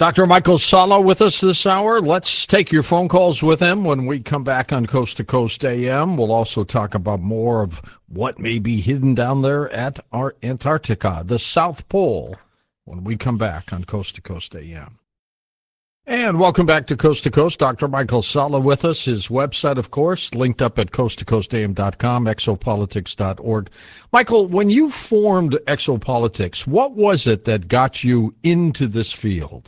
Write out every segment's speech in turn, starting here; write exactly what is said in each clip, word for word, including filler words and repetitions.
Doctor Michael Salla with us this hour. Let's take your phone calls with him when we come back on Coast to Coast A M. We'll also talk about more of what may be hidden down there at our Antarctica, the South Pole, when we come back on Coast to Coast A M. And welcome back to Coast to Coast. Doctor Michael Salla with us. His website, of course, linked up at coast to coast a m dot com, exopolitics dot org. Michael, when you formed Exopolitics, what was it that got you into this field?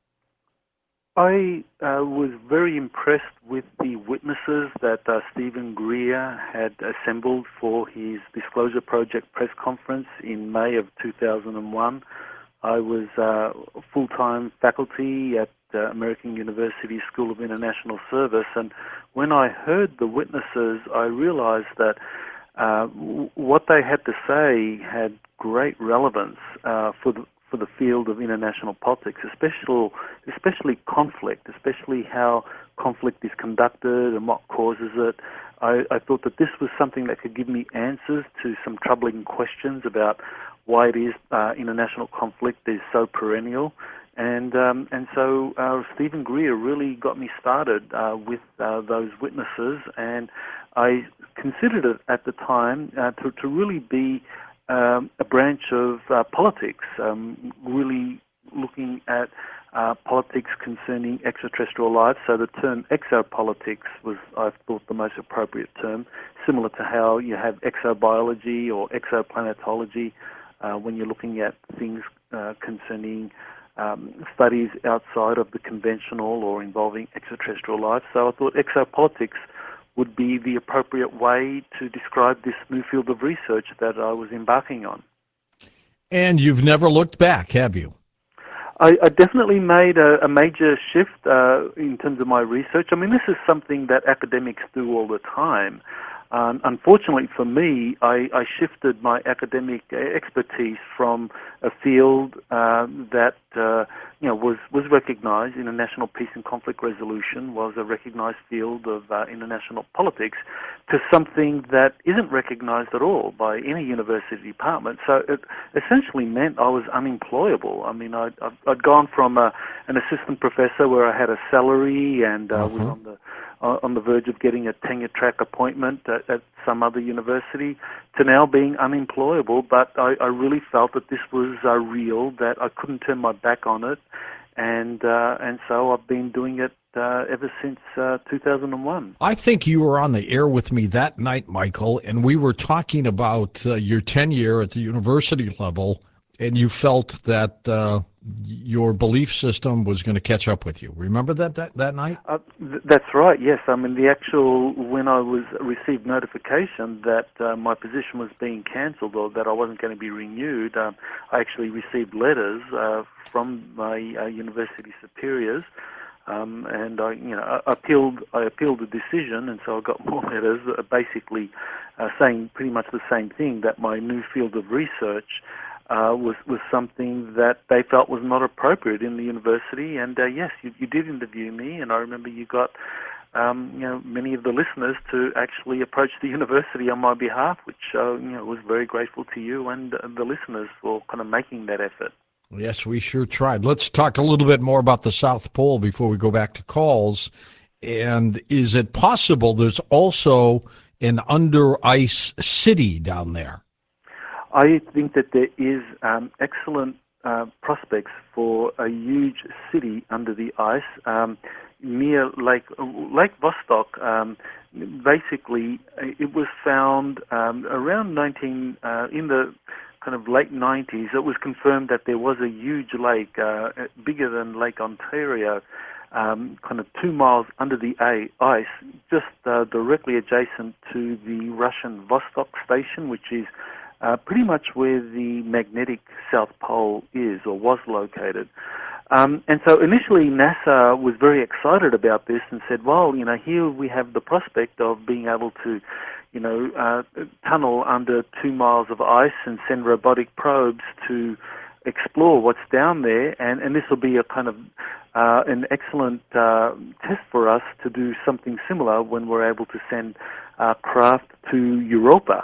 I uh, was very impressed with the witnesses that uh, Stephen Greer had assembled for his Disclosure Project press conference in May of two thousand one. I was uh, full-time faculty at uh, American University School of International Service, and when I heard the witnesses, I realized that uh, w- what they had to say had great relevance uh, for the for the field of international politics, especially especially conflict, especially how conflict is conducted and what causes it. I, I thought that this was something that could give me answers to some troubling questions about why it is uh, international conflict is so perennial. And um, and so uh, Stephen Greer really got me started uh, with uh, those witnesses, and I considered it at the time uh, to, to really be Um, a branch of uh, politics, um, really looking at uh, politics concerning extraterrestrial life. So the term exopolitics was, I thought, the most appropriate term, similar to how you have exobiology or exoplanetology uh, when you're looking at things uh, concerning um, studies outside of the conventional or involving extraterrestrial life. So I thought exopolitics would be the appropriate way to describe this new field of research that I was embarking on. And you've never looked back, have you? I, I definitely made a, a major shift uh, in terms of my research. I mean, this is something that academics do all the time. Um, unfortunately for me, I, I shifted my academic expertise from a field uh, that uh, you know was, was recognized. International peace and conflict resolution was a recognized field of uh, international politics, to something that isn't recognized at all by any university department. So it essentially meant I was unemployable. I mean, I'd, I'd gone from a, an assistant professor where I had a salary and uh, uh-huh. was on the on the verge of getting a tenure track appointment at, at some other university, to now being unemployable. But I, I really felt that this was uh, real, that I couldn't turn my back on it, and uh, and so I've been doing it uh, ever since uh, two thousand one. I think you were on the air with me that night, Michael, and we were talking about uh, your tenure at the university level, and you felt that uh, your belief system was going to catch up with you. Remember that that, that night? Uh, th- that's right, yes. I mean, the actual, when I was received notification that uh, my position was being cancelled or that I wasn't going to be renewed, um, I actually received letters uh, from my uh, university superiors. Um, and I, you know, I appealed. I appealed the decision, and so I got more letters, uh, basically uh, saying pretty much the same thing, that my new field of research uh, was was something that they felt was not appropriate in the university. And uh, yes, you, you did interview me, and I remember you got um, you know many of the listeners to actually approach the university on my behalf, which uh, you know was very grateful to you and uh, the listeners for kind of making that effort. Yes, we sure tried. Let's talk a little bit more about the South Pole before we go back to calls. And is it possible there's also an under ice city down there? I think that there is um, excellent uh, prospects for a huge city under the ice um, near Lake Lake Vostok. Um, basically, it was found um, around nineteen uh, in the kind of late nineties. It was confirmed that there was a huge lake, uh, bigger than Lake Ontario, um, kind of two miles under the ice, just uh, directly adjacent to the Russian Vostok station, which is uh, pretty much where the magnetic South Pole is or was located. Um, and so initially NASA was very excited about this and said, well, you know, here we have the prospect of being able to, you know, uh, tunnel under two miles of ice and send robotic probes to explore what's down there. And, and this will be a kind of uh, an excellent uh, test for us to do something similar when we're able to send uh, craft to Europa.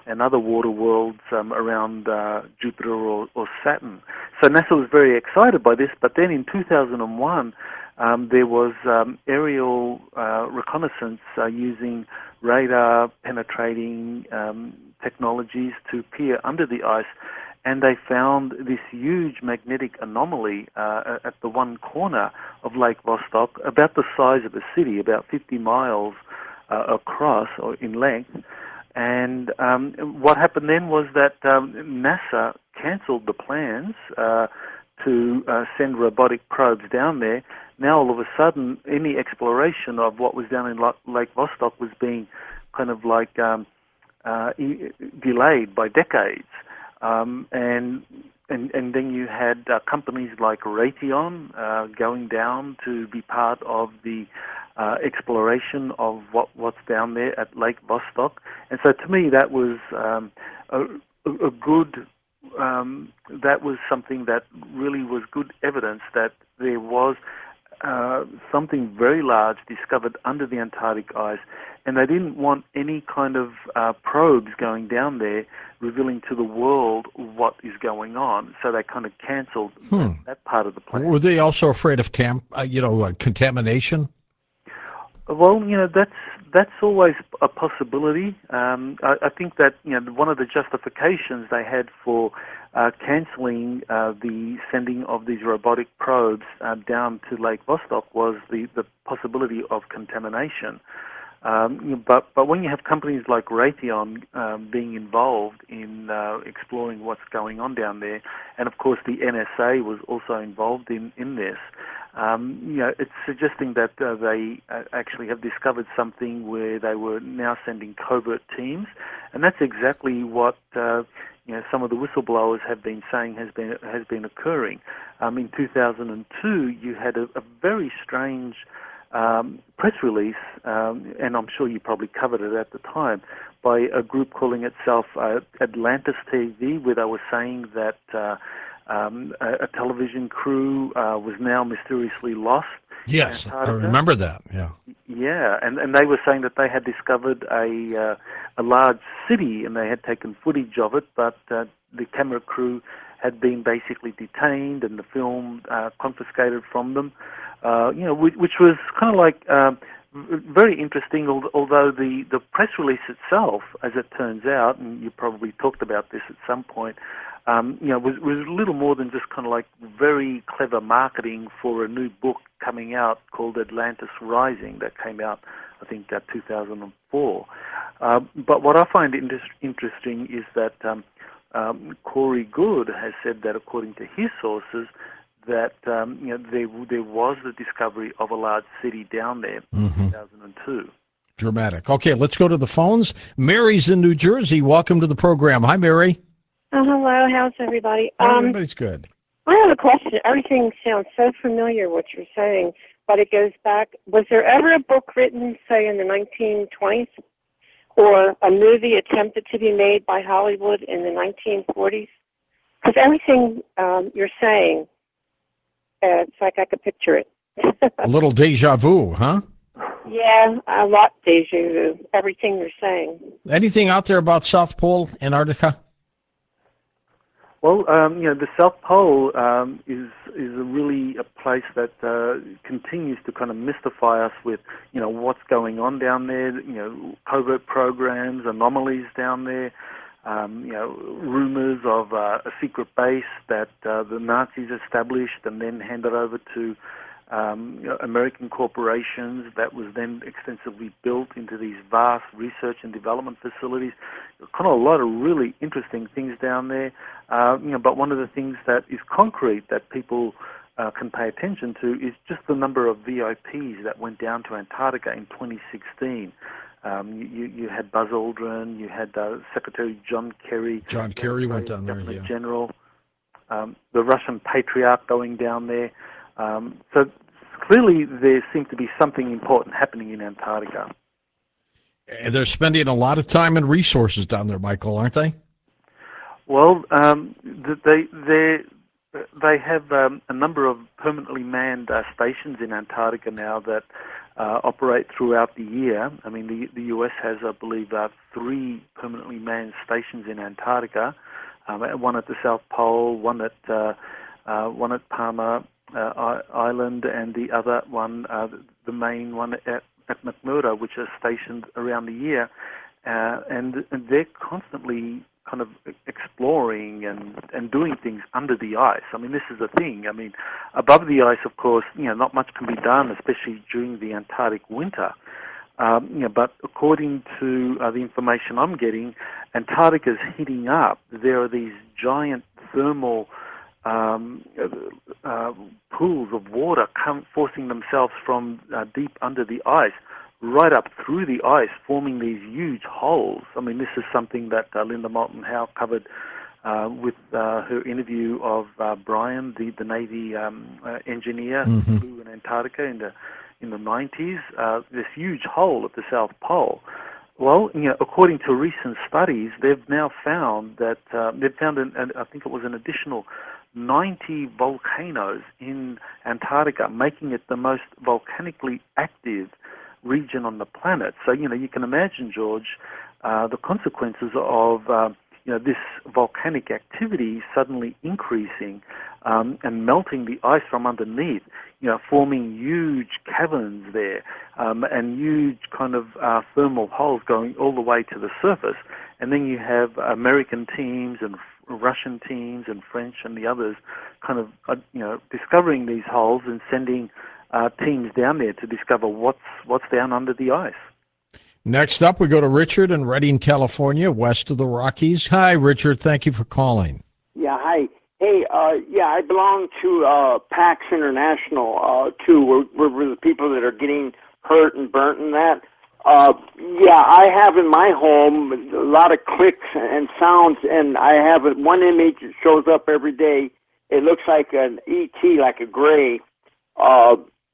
and other water worlds um, around uh, Jupiter or, or Saturn. So NASA was very excited by this, but then in two thousand one, um, there was um, aerial uh, reconnaissance uh, using radar penetrating um, technologies to peer under the ice, and they found this huge magnetic anomaly uh, at the one corner of Lake Vostok, about the size of a city, about fifty miles uh, across or in length. And um, what happened then was that um, NASA cancelled the plans uh, to uh, send robotic probes down there. Now all of a sudden, any exploration of what was down in Lake Vostok was being kind of like um, uh, delayed by decades. Um, and, and and then you had uh, companies like Raytheon uh, going down to be part of the uh, exploration of what, what's down there at Lake Vostok. And so to me that was um, a, a good, um, that was something that really was good evidence that there was uh, something very large discovered under the Antarctic ice, and they didn't want any kind of uh, probes going down there revealing to the world what is going on. So they kind of cancelled hmm. that, that part of the plan. Were they also afraid of tam- uh, you know, uh, contamination? Well, you know, that's that's always a possibility. Um, I, I think that, you know, one of the justifications they had for uh, cancelling uh, the sending of these robotic probes uh, down to Lake Vostok was the, the possibility of contamination. Um, but but when you have companies like Raytheon um, being involved in uh, exploring what's going on down there, and of course the N S A was also involved in in this, um, you know, it's suggesting that uh, they uh, actually have discovered something where they were now sending covert teams, and that's exactly what uh, you know some of the whistleblowers have been saying has been has been occurring. Um, in two thousand two, you had a, a very strange Um, press release, um, and I'm sure you probably covered it at the time, by a group calling itself uh, Atlantis T V, where they were saying that uh, um, a, a television crew uh, was now mysteriously lost. Yes, I remember that, yeah. Yeah, and, and they were saying that they had discovered a, uh, a large city, and they had taken footage of it, but uh, the camera crew had been basically detained and the film uh, confiscated from them. Uh, you know, which, which was kind of like um, very interesting, although the, the press release itself, as it turns out, and you probably talked about this at some point, um, you know, was, was a little more than just kind of like very clever marketing for a new book coming out called Atlantis Rising that came out, I think, uh, two thousand four. Uh, but what I find inter- interesting is that um, um, Corey Goode has said that, according to his sources, that um, you know there there was the discovery of a large city down there in mm-hmm. two thousand two. Dramatic. Okay, let's go to the phones. Mary's in New Jersey. Welcome to the program. Hi, Mary. Oh, hello. How's everybody? Um, Everybody's good. I have a question. Everything sounds so familiar, what you're saying, but it goes back. Was there ever a book written, say, in the nineteen twenties, or a movie attempted to be made by Hollywood in the nineteen forties? Because everything um, you're saying, Uh, it's like I could picture it. A little deja vu, huh? Yeah, a lot deja vu. Everything you're saying. Anything out there about South Pole, Antarctica? Well, um, you know, the South Pole um, is is a really a place that uh, continues to kind of mystify us with, you know, what's going on down there. You know, covert programs, anomalies down there. Um, you know, rumors of uh, a secret base that uh, the Nazis established and then handed over to um, you know, American corporations that was then extensively built into these vast research and development facilities. Kind of a lot of really interesting things down there. Uh, you know, but one of the things that is concrete that people uh, can pay attention to is just the number of V I Ps that went down to Antarctica in twenty sixteen. Um, you, you had Buzz Aldrin, you had uh, Secretary John Kerry. John Kerry went down there, yeah. General, um, the Russian Patriarch going down there. Um, so clearly there seems to be something important happening in Antarctica. And they're spending a lot of time and resources down there, Michael, aren't they? Well, um, they, they they have um, a number of permanently manned uh, stations in Antarctica now that uh, operate throughout the year. I mean, the, the U S has, I believe, uh, three permanently manned stations in Antarctica, um, one at the South Pole, one at uh, uh, one at Palmer uh, Island, and the other one, uh, the main one at, at McMurdo, which are stationed around the year. Uh, and, and they're constantly kind of exploring and, and doing things under the ice. I mean, this is the thing. I mean, above the ice, of course, you know, not much can be done, especially during the Antarctic winter. Um, you know, but according to uh, the information I'm getting, Antarctica is heating up. There are these giant thermal um, uh, pools of water come, forcing themselves from uh, deep under the ice right up through the ice, forming these huge holes. I mean, this is something that uh, Linda Moulton Howe covered uh, with uh, her interview of uh, Brian, the, the Navy um, uh, engineer who Mm-hmm. flew in Antarctica in the in the nineties. Uh, this huge hole at the South Pole. Well, you know, according to recent studies, they've now found that uh, they've found, an, an, I think it was an additional ninety volcanoes in Antarctica, making it the most volcanically active region on the planet. So, you know, you can imagine, George, uh, the consequences of, uh, you know, this volcanic activity suddenly increasing um, and melting the ice from underneath, you know, forming huge caverns there um, and huge kind of uh, thermal holes going all the way to the surface. And then you have American teams and Russian teams and French and the others kind of, uh, you know, discovering these holes and sending Uh, teams down there to discover what's what's down under the ice. Next up, we go to Richard in Redding, California, west of the Rockies. Hi, Richard. Thank you for calling. Yeah, hi. Hey, uh, yeah, I belong to uh, PAX International, uh, too. We're, we're, we're the people that are getting hurt and burnt in that. Uh, yeah, I have in my home a lot of clicks and sounds, and I have one image that shows up every day. It looks like an E T, like a gray. Uh,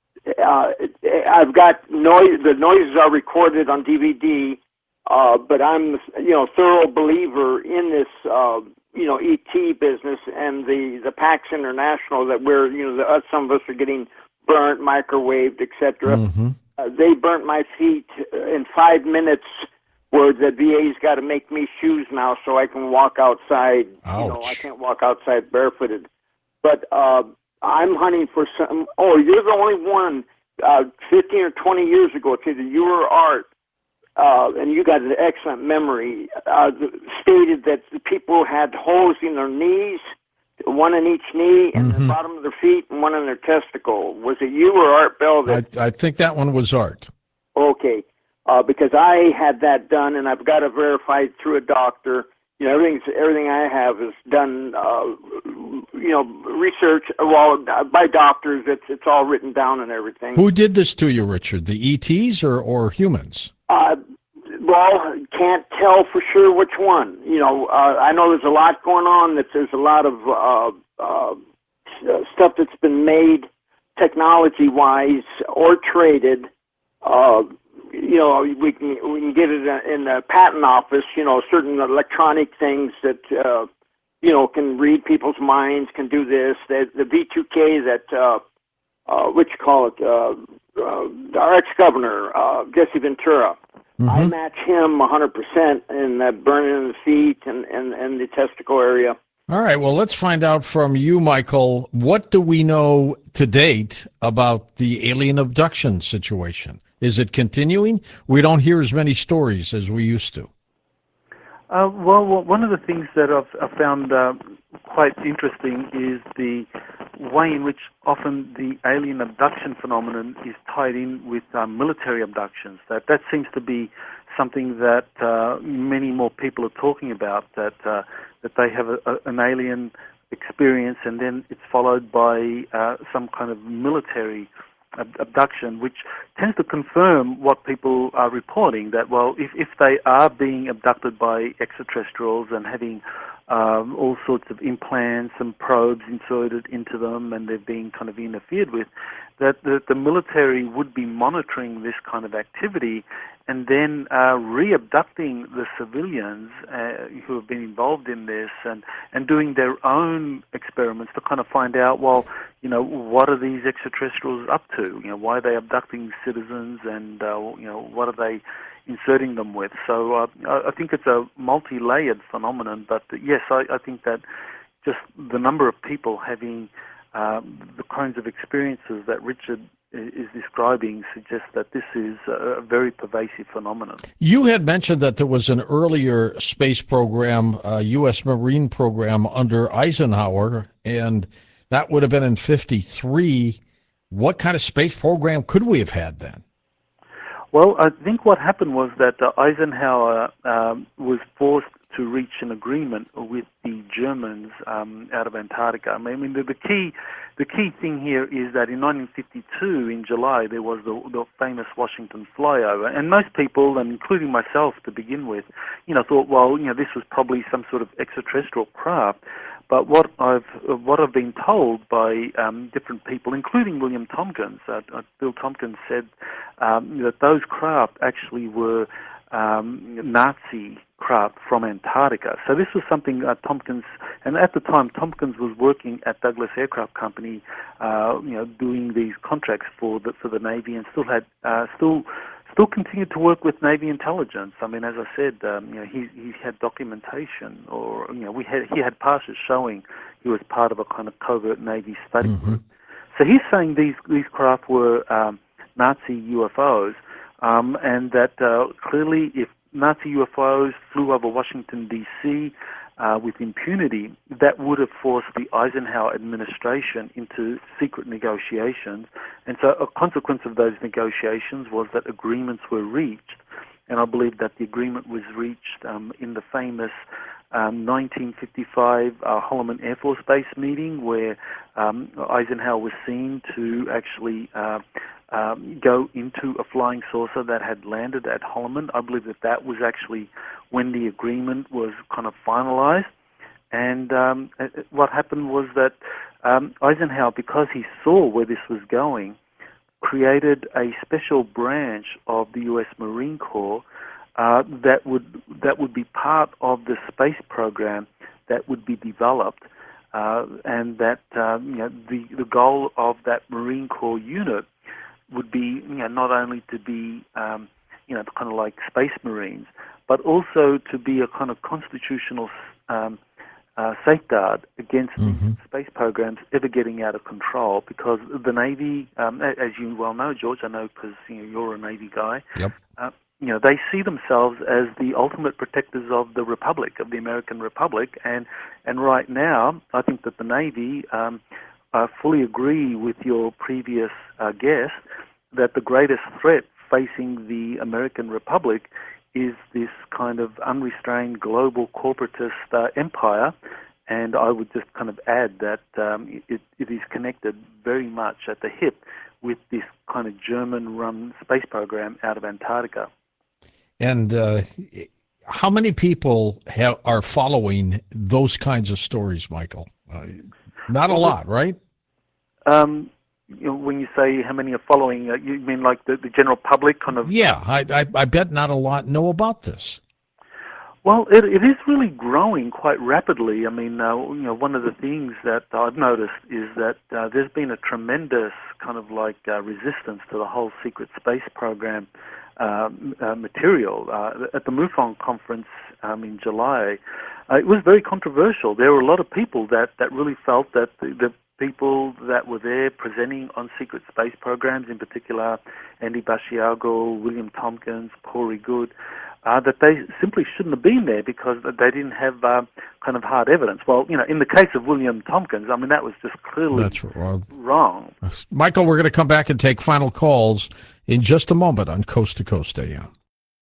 Uh, I've got noise. The noises are recorded on D V D, uh, but I'm, you know, thorough believer in this, uh, you know, E T business and the the PAX International that we're, you know, the, uh, some of us are getting burnt, microwaved, et cetera. Mm-hmm. Uh, they burnt my feet in five minutes. Where the V A's got to make me shoes now so I can walk outside. Ouch. You know, I can't walk outside barefooted, but. Uh, I'm hunting for some. Oh, you're the only one. Uh, Fifteen or twenty years ago, it's either you or Art, uh, and you got an excellent memory. Uh, stated that the people had holes in their knees, one in each knee, and Mm-hmm. the bottom of their feet, and one in their testicle. Was it you or Art Bell? That I, I think that one was Art. okay, uh, because I had that done, and I've got it verified through a doctor. You know, everything's, everything I have is done, uh, you know, research, well, by doctors. It's it's all written down and everything. Who did this to you, Richard? The E Ts or, or humans? Uh, well, can't tell for sure which one. You know, uh, I know there's a lot going on. That there's a lot of uh, uh, stuff that's been made technology-wise or traded. Uh, You know, we can we can get it in the patent office. You know, certain electronic things that uh, you know can read people's minds, can do this. The, the V two K that uh, uh, what you call it, uh, uh, our ex-governor uh, Jesse Ventura. Mm-hmm. I match him one hundred percent in the burning in the feet and, and, and the testicle area. All right, well, let's find out from you, Michael. What do we know to date about the alien abduction situation? Is it continuing? We don't hear as many stories as we used to. Uh, well, well, one of the things that I've, I've found uh, quite interesting is the way in which often the alien abduction phenomenon is tied in with uh, military abductions. That that seems to be something that uh, many more people are talking about, that uh, that they have a, a, an alien experience and then it's followed by uh, some kind of military abduction, which tends to confirm what people are reporting, that, well, if, if they are being abducted by extraterrestrials and having um, all sorts of implants and probes inserted into them, and they're being kind of interfered with, that the, the military would be monitoring this kind of activity and then uh, re-abducting the civilians uh, who have been involved in this and, and doing their own experiments to kind of find out, well, you know, what are these extraterrestrials up to? You know, why are they abducting citizens, and, uh, you know, what are they inserting them with? So uh, I think it's a multi-layered phenomenon, but yes, I, I think that just the number of people having um, the kinds of experiences that Richard is describing suggests that this is a very pervasive phenomenon. You had mentioned that there was an earlier space program, a U S Marine program under Eisenhower, and that would have been in fifty-three. What kind of space program could we have had then? Well, I think what happened was that uh, Eisenhower um, was forced to reach an agreement with the Germans um, out of Antarctica. I mean, the, the key, the key thing here is that in nineteen fifty-two, in July, there was the, the famous Washington flyover, and most people, and including myself to begin with, you know, thought, well, you know, this was probably some sort of extraterrestrial craft. But what I've what I've been told by um, different people, including William Tompkins, uh, uh, Bill Tompkins said um, that those craft actually were um, Nazi craft from Antarctica. So this was something uh, Tompkins, and at the time Tompkins was working at Douglas Aircraft Company, uh, you know, doing these contracts for the for the Navy, and still had uh, still. Still continued to work with Navy intelligence. I mean, as I said, um, you know, he he had documentation, or you know, we had he had passes showing he was part of a kind of covert Navy study Mm-hmm. group. So he's saying these these craft were um, Nazi U F Os, um, and that uh, clearly, if Nazi U F Os flew over Washington D C Uh, with impunity, that would have forced the Eisenhower administration into secret negotiations. And so a consequence of those negotiations was that agreements were reached. And I believe that the agreement was reached um, in the famous um, nineteen fifty-five uh, Holloman Air Force Base meeting, where um, Eisenhower was seen to actually uh, um, go into a flying saucer that had landed at Holloman. I believe that that was actually when the agreement was kind of finalized. And um, what happened was that um, Eisenhower, because he saw where this was going, created a special branch of the U S Marine Corps uh, that would that would be part of the space program that would be developed, uh, and that um, you know, the the goal of that Marine Corps unit would be, you know, not only to be um, you know, kind of like Space Marines, but also to be a kind of constitutional um, uh, safeguard against Mm-hmm. the space programs ever getting out of control. Because the Navy, um, as you well know, George, I know because you know, you're a Navy guy. Yep. Uh, you know, they see themselves as the ultimate protectors of the Republic, of the American Republic, and and right now, I think that the Navy um, uh, fully agree with your previous uh, guest that the greatest threat facing the American Republic is this kind of unrestrained global corporatist uh, empire, and I would just kind of add that um, it, it is connected very much at the hip with this kind of German-run space program out of Antarctica. And uh, how many people ha- are following those kinds of stories, Michael? Uh, not a lot, right? Um, you know, when you say how many are following, uh, you mean like the, the general public kind of? Yeah, I, I, I bet not a lot know about this. Well, it, it is really growing quite rapidly. I mean, uh, you know, one of the things that I've noticed is that uh, there's been a tremendous kind of like uh, resistance to the whole secret space program uh, uh, material. Uh, at the MUFON conference um, in July, uh, it was very controversial. There were a lot of people that, that really felt that the, the people that were there presenting on secret space programs, in particular Andy Basiago, William Tompkins, Corey Goode, uh, that they simply shouldn't have been there because they didn't have uh, kind of hard evidence. Well, you know, in the case of William Tompkins, I mean, that was just clearly That's wrong. wrong. Michael, we're going to come back and take final calls in just a moment on Coast to Coast A M.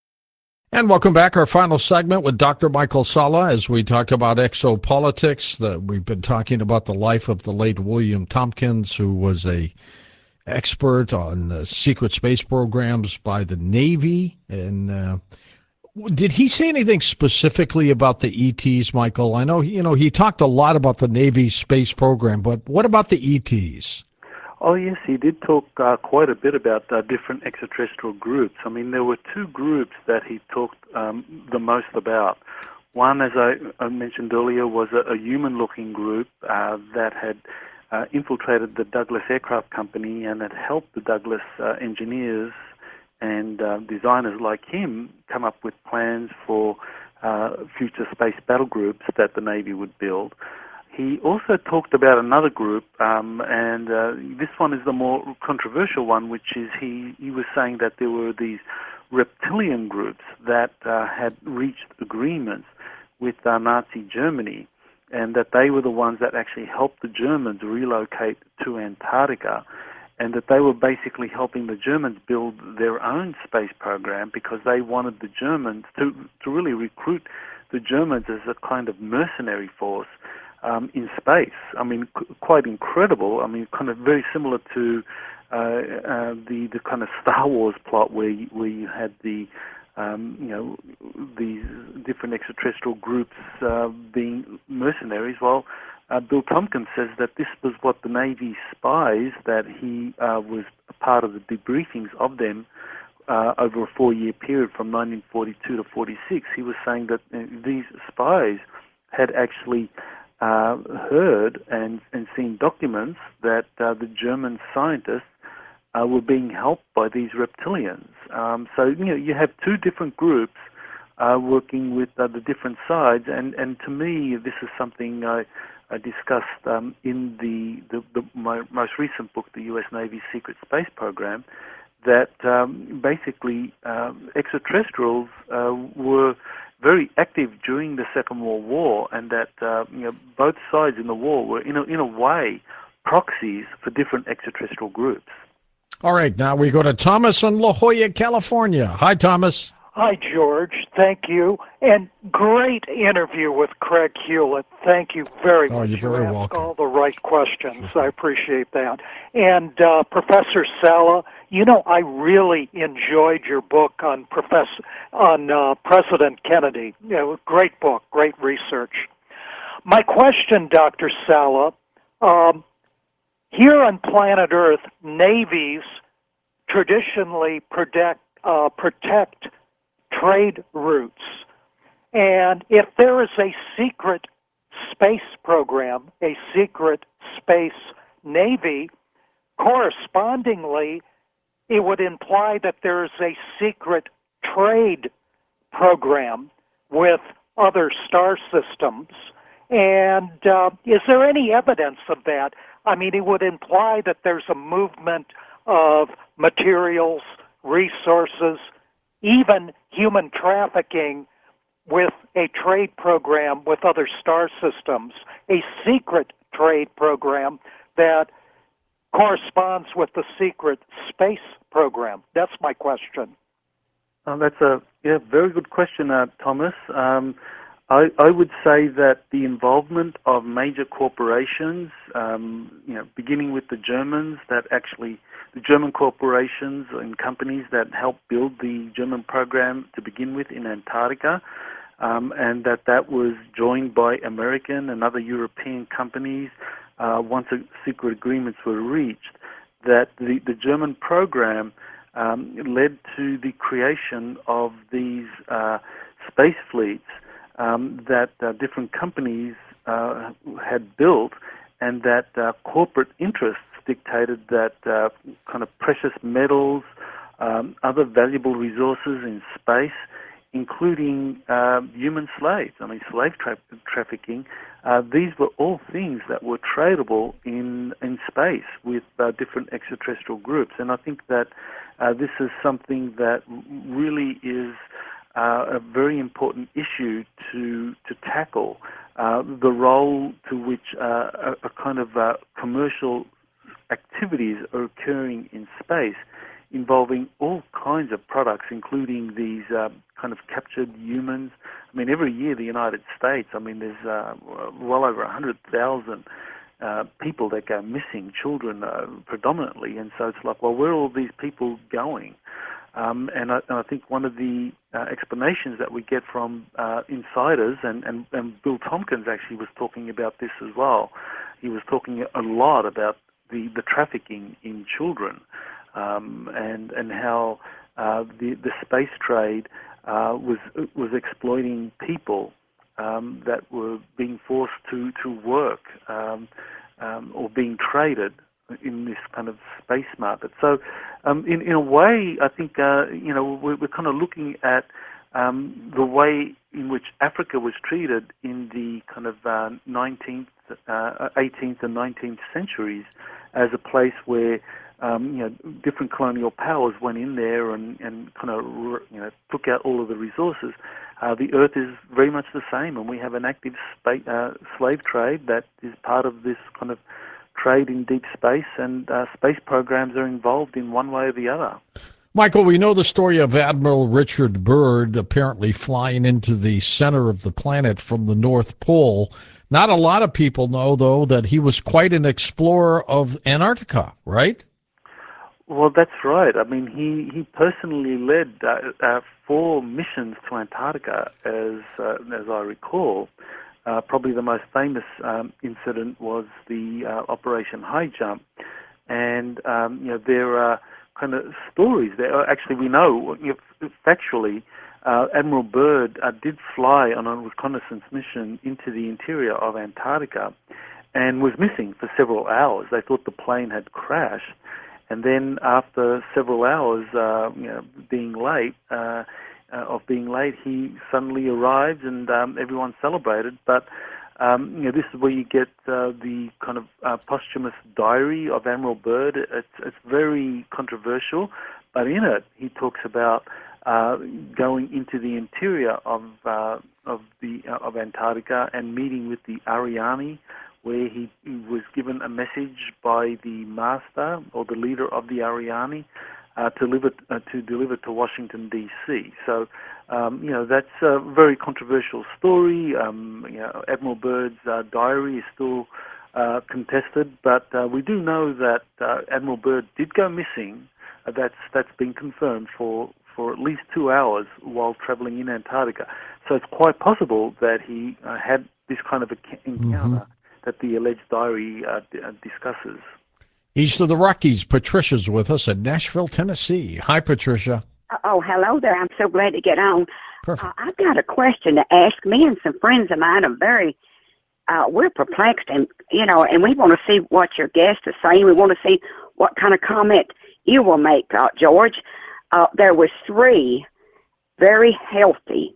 And welcome back. Our final segment with Doctor Michael Salla as we talk about exopolitics. The, we've been talking about the life of the late William Tompkins, who was a expert on uh, secret space programs by the Navy. And uh, Did he say anything specifically about the E Ts, Michael? I know, you know, he talked a lot about the Navy's space program, but what about the E Ts? Oh, yes, he did talk uh, quite a bit about uh, different extraterrestrial groups. I mean, there were two groups that he talked um, the most about. One, as I, I mentioned earlier, was a, a human-looking group uh, that had uh, infiltrated the Douglas Aircraft Company and had helped the Douglas uh, engineers and uh, designers like him come up with plans for uh, future space battle groups that the Navy would build. He also talked about another group, um, and uh, this one is the more controversial one, which is he, he was saying that there were these reptilian groups that uh, had reached agreements with uh, Nazi Germany, and that they were the ones that actually helped the Germans relocate to Antarctica, and that they were basically helping the Germans build their own space program because they wanted the Germans to, to really recruit the Germans as a kind of mercenary force Um, in space. I mean, c- quite incredible. I mean, kind of very similar to uh, uh, the the kind of Star Wars plot where you, where you had the um, you know these different extraterrestrial groups uh, being mercenaries. Well, uh, Bill Tompkins says that this was what the Navy spies that he uh, was a part of the debriefings of them uh, over a four-year period from nineteen forty-two to forty-six. He was saying that uh, these spies had actually Uh, heard and, and seen documents that uh, the German scientists uh, were being helped by these reptilians. Um, so, you know, you have two different groups uh, working with uh, the different sides, and, and to me, this is something I, I discussed um, in the, the, the my most recent book, the U S Navy Secret Space Program, that um, basically um, extraterrestrials uh, were very active during the Second World War, and that uh, you know both sides in the war were in a, in a way proxies for different extraterrestrial groups. All right, now we go to Thomas in La Jolla, California. Hi, Thomas. Hi, George. Thank you. And great interview with Craig Hewlett. Thank you very oh, much. You're very you welcome. all the right questions. I appreciate that. And uh, Professor Salla, you know, I really enjoyed your book on Professor on uh, President Kennedy. You know, great book, great research. My question, Doctor Salla, um, here on planet Earth, navies traditionally protect uh, protect trade routes. And if there is a secret space program, a secret space navy, correspondingly, it would imply that there is a secret trade program with other star systems. And uh, is there any evidence of that? I mean, it would imply that there's a movement of materials, resources, even human trafficking with a trade program with other star systems, a secret trade program that corresponds with the secret space program. That's my question. Oh, that's a yeah, very good question, uh, Thomas. Um, I, I would say that the involvement of major corporations, um, you know, beginning with the Germans, that actually the German corporations and companies that helped build the German program to begin with in Antarctica, um, and that that was joined by American and other European companies uh, once a secret agreements were reached, that the, the German program um, led to the creation of these uh, space fleets um, that uh, different companies uh, had built, and that uh, corporate interests dictated that uh, kind of precious metals, um, other valuable resources in space, including uh, human slaves. I mean, slave tra- trafficking. Uh, these were all things that were tradable in in space with uh, different extraterrestrial groups. And I think that uh, this is something that really is uh, a very important issue to to tackle. Uh, the role to which uh, a, a kind of uh, commercial activities are occurring in space, involving all kinds of products, including these uh, kind of captured humans. I mean, every year the United States, I mean, there's uh, well over one hundred thousand uh, people that go missing, children uh, predominantly, and so it's like, well, where are all these people going? Um, and, I, and I think one of the uh, explanations that we get from uh, insiders, and, and, and Bill Tompkins actually was talking about this as well. He was talking a lot about the, the trafficking in children, um, and and how uh, the the space trade uh, was was exploiting people um, that were being forced to to work um, um, or being traded in this kind of space market. So, um, in in a way, I think uh, you know we're, we're kind of looking at um, the way in which Africa was treated in the kind of uh, nineteenth, uh, eighteenth, and nineteenth centuries as a place where um, you know different colonial powers went in there and, and kind of you know took out all of the resources. Uh, the Earth is very much the same, and we have an active spa- uh, slave trade that is part of this kind of trade in deep space, and uh, space programs are involved in one way or the other. Michael, we know the story of Admiral Richard Byrd apparently flying into the center of the planet from the North Pole. Not a lot of people know, though, that he was quite an explorer of Antarctica, right? Well, that's right. I mean, he, he personally led uh, uh, four missions to Antarctica, as uh, as I recall. Uh, probably the most famous um, incident was the uh, Operation High Jump, and um, you know there are kind of stories there. Actually, we know, you know factually, uh, Admiral Byrd uh, did fly on a reconnaissance mission into the interior of Antarctica, and was missing for several hours. They thought the plane had crashed, and then after several hours, uh, you know, being late. Uh, Uh, of being late, he suddenly arrived, and um, everyone celebrated. But um, you know, this is where you get uh, the kind of uh, posthumous diary of Admiral Byrd. It's it's very controversial, but in it he talks about uh, going into the interior of uh, of the uh, of Antarctica and meeting with the Ariane, where he, he was given a message by the master or the leader of the Ariane. Uh, to deliver uh, to deliver to Washington D C. So, um, you know, that's a very controversial story. Um, you know, Admiral Byrd's uh, diary is still uh, contested, but uh, we do know that uh, Admiral Byrd did go missing. Uh, that's that's been confirmed for for at least two hours while traveling in Antarctica. So it's quite possible that he uh, had this kind of a encounter mm-hmm. that the alleged diary uh, d- uh, discusses. East of the Rockies, Patricia's with us at Nashville, Tennessee. Hi, Patricia. Oh, hello there. I'm so glad to get on. Perfect. Uh, I've got a question to ask. Me and some friends of mine are very, uh, we're perplexed, and, you know, and we want to see what your guest is saying. We want to see what kind of comment you will make, uh, George. Uh, there was three very healthy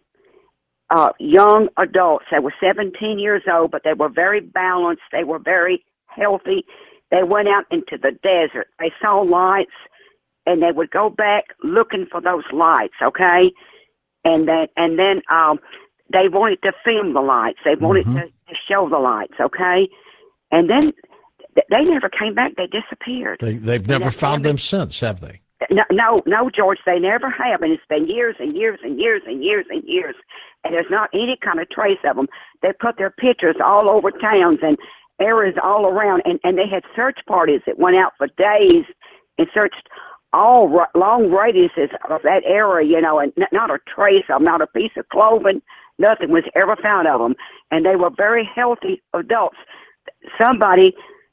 uh, young adults. They were seventeen years old, but they were very balanced. They were very healthy. They went out into the desert. They saw lights, and they would go back looking for those lights, okay? And then, and then um, they wanted to film the lights. They wanted mm-hmm. to, to show the lights, okay? And then th- they never came back. They disappeared. They, they've never found them since, have they? No, no, no, George, they never have. And it's been years and years and years and years and years. And there's not any kind of trace of them. They put their pictures all over towns and areas all around, and, and they had search parties that went out for days and searched all r- long radiuses of that area, you know, and n- not a trace of them, not a piece of clothing, nothing was ever found of them. And they were very healthy adults. Somebody,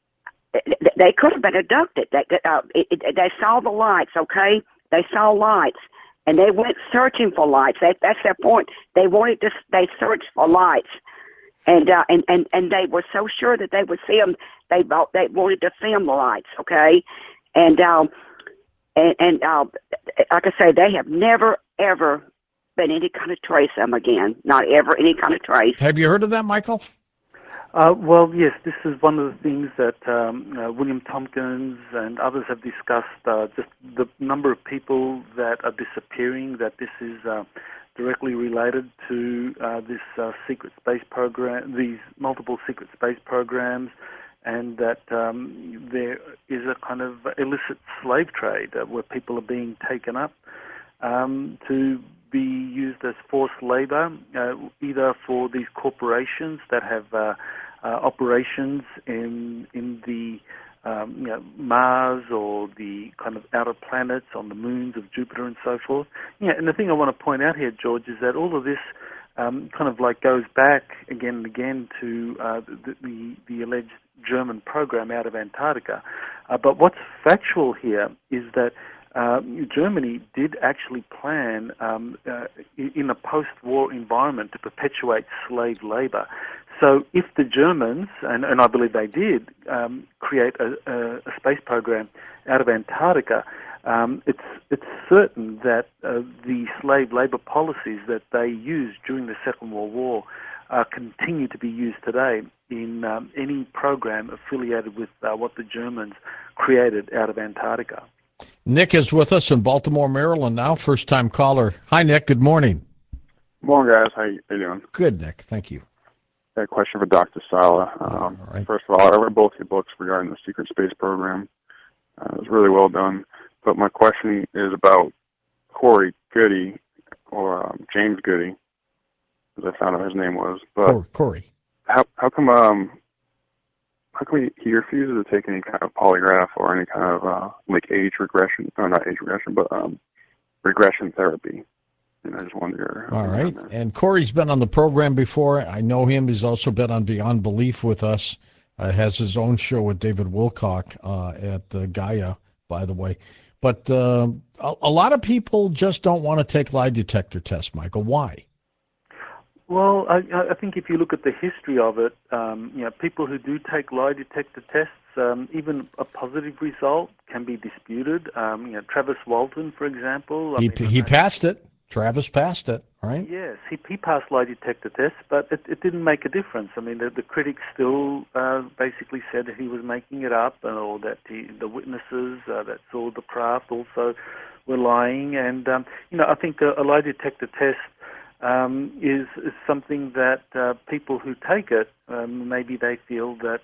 they could have been abducted. They, uh, it, it, they saw the lights, okay? They saw lights, and they went searching for lights. That, that's their point. They wanted to, they searched for lights. And, uh, and and and they were so sure that they would film. They they wanted to film the lights, okay, and um, and and uh, like I say, they have never ever been any kind of trace of them again. Not ever any kind of trace. Have you heard of that, Michael? Uh, well, yes. This is one of the things that um, uh, William Tompkins and others have discussed. Uh, just the number of people that are disappearing. That this is. Uh, directly related to uh, this uh, secret space program, these multiple secret space programs, and that um, there is a kind of illicit slave trade uh, where people are being taken up um, to be used as forced labor, uh, either for these corporations that have uh, uh, operations in in the um, you know, Mars or the kind of outer planets on the moons of Jupiter and so forth. Yeah, and the thing I want to point out here, George, is that all of this um, kind of like goes back again and again to uh, the, the, the alleged German program out of Antarctica. Uh, but what's factual here is that uh, Germany did actually plan um, uh, in a post-war environment to perpetuate slave labor. So if the Germans, and, and I believe they did, um, create a, a, a space program out of Antarctica, um, it's it's certain that uh, the slave labor policies that they used during the Second World War uh, continue to be used today in um, any program affiliated with uh, what the Germans created out of Antarctica. Nick is with us in Baltimore, Maryland now, first-time caller. Hi, Nick. Good morning. Good morning, guys. How you, how you doing? Good, Nick. Thank you. I have a question for Doctor Sala. Um, all right. First of all, I read both your books regarding the secret space program. Uh, it was really well done. But my question is about Corey Goody, or um, James Goody, as I found out his name was. But Corey. How, how come um, how come he, he refuses to take any kind of polygraph or any kind of uh, like age regression, or not age regression, but um, regression therapy? And I just wonder. All right. And Corey's been on the program before. I know him. He's also been on Beyond Belief with us. Uh, has his own show with David Wilcock uh, at uh, Gaia, by the way. But uh, a, a lot of people just don't want to take lie detector tests, Michael. Why? Well, I, I think if you look at the history of it, um, you know, people who do take lie detector tests, um, even a positive result can be disputed. Um, you know, Travis Walton, for example. I He mean, he passed it. Travis passed it, right? Yes, he, he passed lie detector tests, but it, it didn't make a difference. I mean, the, the critics still uh, basically said that he was making it up, or that he, the witnesses uh, that saw the craft also were lying. And, um, you know, I think a, a lie detector test um, is, is something that uh, people who take it, um, maybe they feel that,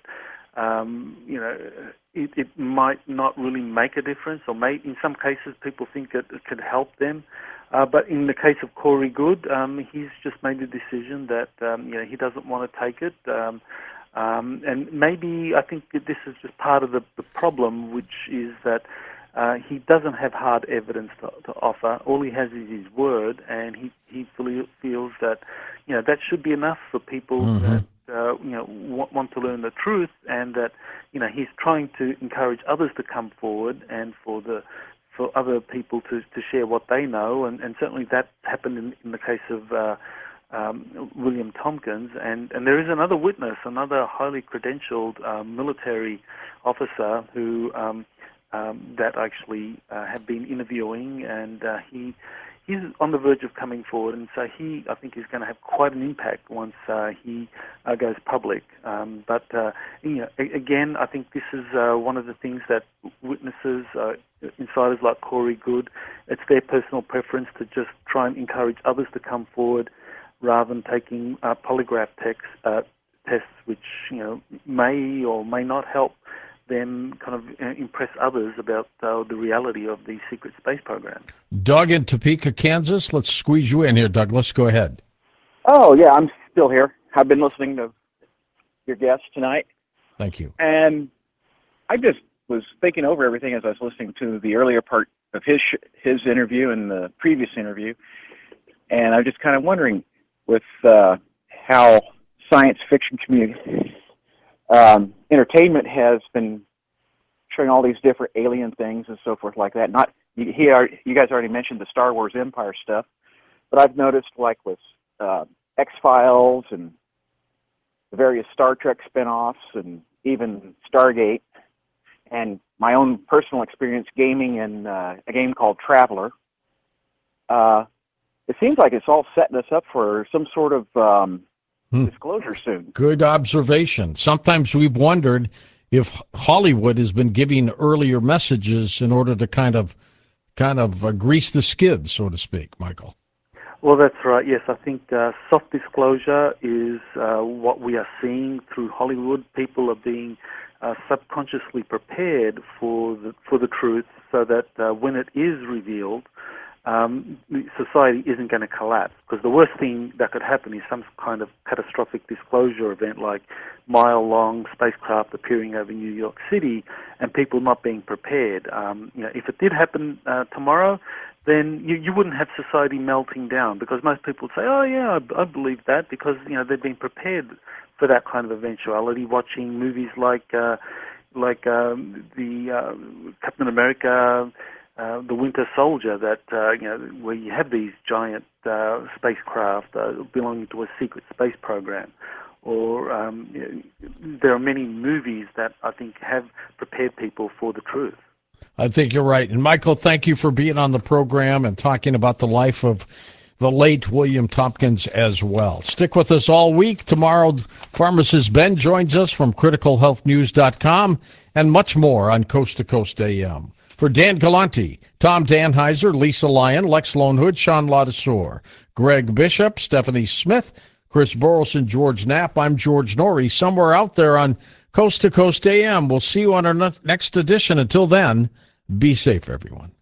um, you know, it, it might not really make a difference, or may, in some cases people think it, it could help them. Uh, but in the case of Corey Good, um, he's just made a decision that um, you know, he doesn't want to take it, um, um, and maybe I think that this is just part of the, the problem, which is that uh, he doesn't have hard evidence to, to offer. All he has is his word, and he he fully feels that you know that should be enough for people Mm-hmm. that uh, you know want, want to learn the truth, and that you know he's trying to encourage others to come forward and for the for other people to, to share what they know, and, and certainly that happened in, in the case of uh, um, William Tompkins, and, and there is another witness, another highly credentialed um, military officer who um, um, that actually uh, have been interviewing, and uh, he he's on the verge of coming forward, and so he, I think, is going to have quite an impact once uh, he uh, goes public. Um, but uh, you know, a- again, I think this is uh, one of the things that witnesses, uh, insiders like Corey Good, it's their personal preference to just try and encourage others to come forward, rather than taking uh, polygraph text, uh, tests, which you know may or may not help them kind of uh, impress others about uh, the reality of the secret space program. Doug in Topeka, Kansas. Let's squeeze you in here, Douglas. Go ahead. Oh, yeah, I'm still here. I've been listening to your guests tonight. Thank you. And I just was thinking over everything as I was listening to the earlier part of his sh- his interview and the previous interview. And I'm just kind of wondering with uh, how science fiction community, um, entertainment has been showing all these different alien things and so forth like that. Not you, he are, you guys already mentioned the Star Wars Empire stuff, but I've noticed like with uh, X-Files and the various Star Trek spinoffs and even Stargate, and my own personal experience gaming in uh, a game called Traveler. Uh, it seems like it's all setting us up for some sort of um, hmm. disclosure soon. Good observation. Sometimes we've wondered if Hollywood has been giving earlier messages in order to kind of kind of uh, grease the skid, so to speak, Michael. Well, that's right. Yes, I think uh, soft disclosure is uh, what we are seeing through Hollywood. People are being uh, subconsciously prepared for the for the truth, so that uh, when it is revealed, um, society isn't going to collapse. Because the worst thing that could happen is some kind of catastrophic disclosure event like mile-long spacecraft appearing over New York City and people not being prepared. Um, you know, if it did happen uh, tomorrow, then you, you wouldn't have society melting down, because most people would say, oh yeah, I, I believe that, because you know they've been prepared for that kind of eventuality, watching movies like uh, like um, the uh, Captain America, uh, the Winter Soldier, that uh, you know where you have these giant uh, spacecraft uh, belonging to a secret space program. Or um, you know, there are many movies that I think have prepared people for the truth. I think you're right. And Michael, thank you for being on the program and talking about the life of the late William Tompkins as well. Stick with us all week. Tomorrow, pharmacist Ben joins us from critical health news dot com and much more on Coast to Coast A M. For Dan Galante, Tom Danheiser, Lisa Lyon, Lex Lonehood, Sean Ladesseur, Greg Bishop, Stephanie Smith, Chris Burleson, George Knapp, I'm George Norrie, somewhere out there on Coast to Coast A M. We'll see you on our next edition. Until then, be safe, everyone.